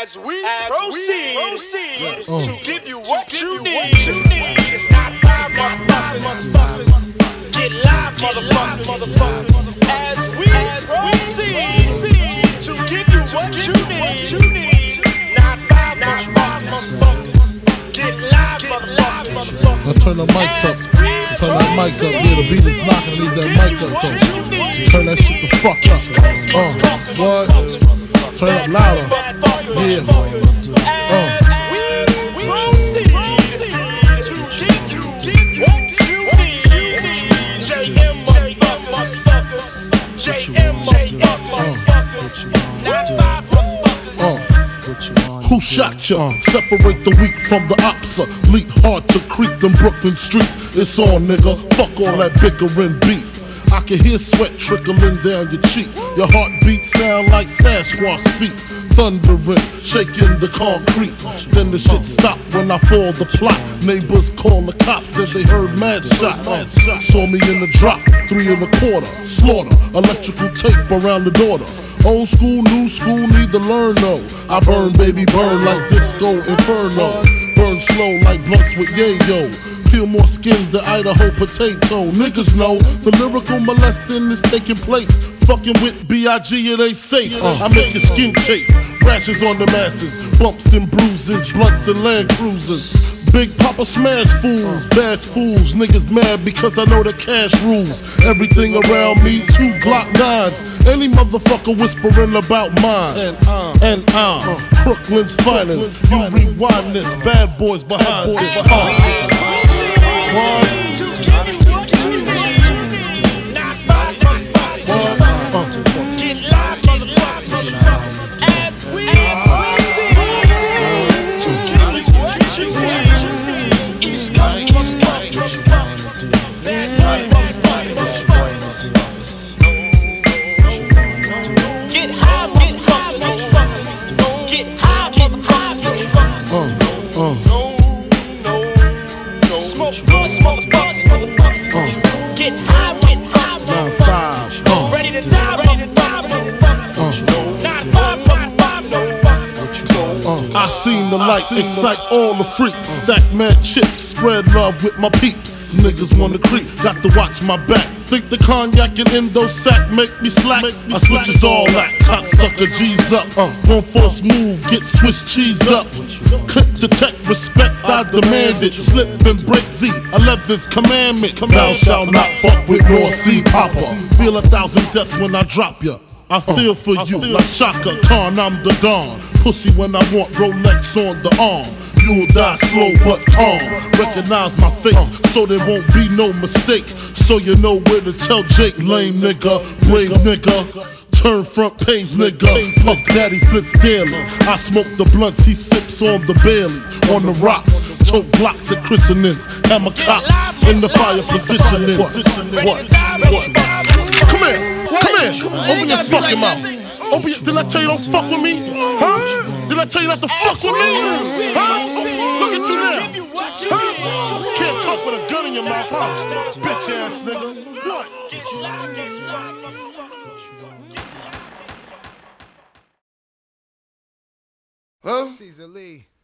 As we proceed to give you what you need. Not five motherfuckers. Get live, motherfuckers. As we proceed to give you what you need. Not five motherfuckers. Get live, motherfuckers. Now turn the mics up. Turn that mic up. Yeah, the beat is knocking. Leave that mic up though. Turn that shit the fuck up. What? Turn up louder. Yeah. Who shot ya? Separate the weak from the opsa. Leap hard to creep them Brooklyn streets. It's on, nigga. Fuck all that bickering beef. I can hear sweat trickling down your cheek. Your heartbeat sound like Sasquatch feet. Thundering, shaking the concrete. Then the shit stopped when I fall the plot. Neighbors call the cops, said they heard mad shots. Saw me in the drop, 3 1/4. Slaughter, electrical tape around the daughter. Old school, new school, need to learn though. I burn, baby, burn like disco inferno. Burn slow like blunts with yayo. Peel more skins than Idaho potato. Niggas know the lyrical molesting is taking place. Fucking with B.I.G. it ain't safe. I make your skin chafe. Rashes on the masses, bumps and bruises, blunts and Land Cruisers. Big Papa smash fools, bash fools. Niggas mad because I know the cash rules. Everything around me, 2 Glock 9s. Any motherfucker whispering about mine. And I'm Brooklyn's finest. You rewind this, bad boys behind this. I seen the light excite all the freaks. Stack mad chips, spread love with my peeps. Niggas wanna creep, got to watch my back. Think the cognac and endo sack make me slack. I switches all that, cocksucker G's up. One force move, get Swiss cheese up. Click detect, respect, I demand it. Slip and break the 11th commandment. Thou shalt not fuck with North Sea Popper. Feel 1,000 deaths when I drop ya. I feel for you like Shaka Khan, I'm the Don. Pussy when I want Rolex on the arm. You'll die slow but calm. Recognize my face so there won't be no mistake. So you know where to tell Jake, lame nigga, brave nigga. Turn front page nigga. Puff Daddy flips daily. I smoke the blunts, he sips on the Baileys. On the rocks, tote blocks at christenings. Hammer cop in the fire positioning. What? Come here. Open your fucking mouth. Did I tell you don't fuck with me? Huh? Did I tell you not to fuck with me? Huh? Look at you now. Huh? Can't talk with a gun in your mouth, huh? Bitch ass nigga. What? Huh? Caesar Lee.